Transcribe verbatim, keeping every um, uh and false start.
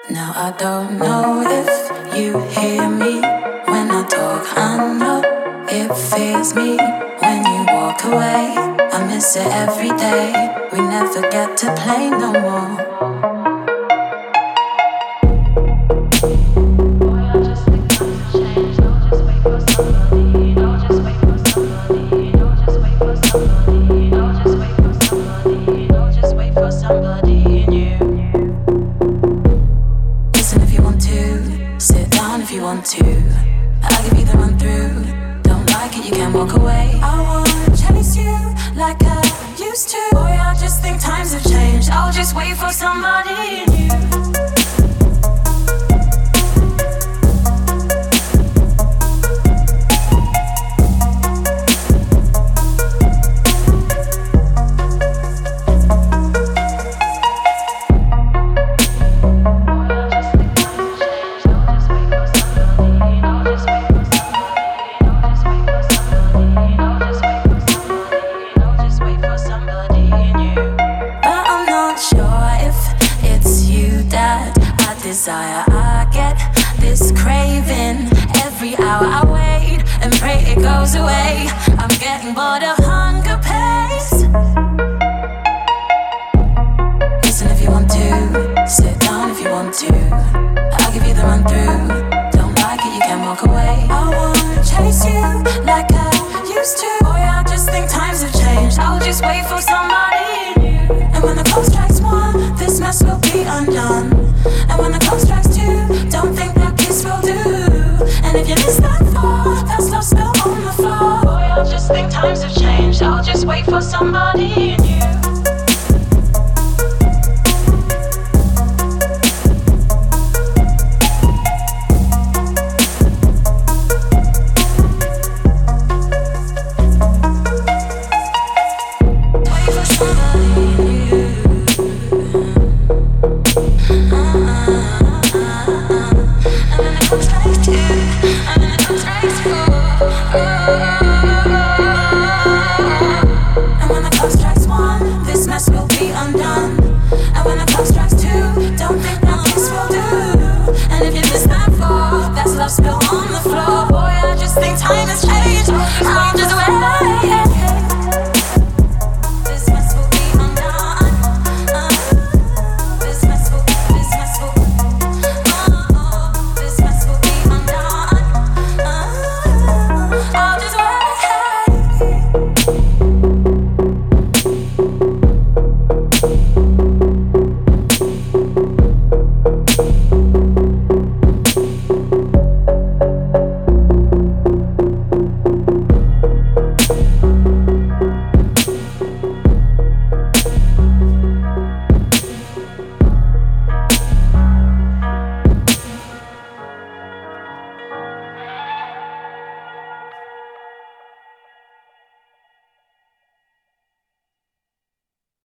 Now I don't know if you hear me when I talk. I know it fears me when you walk away. I miss it every day. We never get to play no more. To I'll give you the run through. Don't like it, you can walk away. I wanna chase you like I used to. Boy, I just think times have changed. I'll just wait for somebody new. Desire, I get this craving every hour I wait and pray it goes away. I'm getting bored of hunger pace. Listen if you want to, sit down if you want to. I'll give you the run through. Don't like it, you can walk away. I wanna chase you like I used to. Boy, I just think times have changed. I'll just wait for somebody new. And when the clock strikes one, this mess will be undone. And when the clock strikes two, don't think that kiss will do. And if you miss that far, that's love spell on the floor. Boy, I just think times have changed. I'll just wait for somebody new. Oh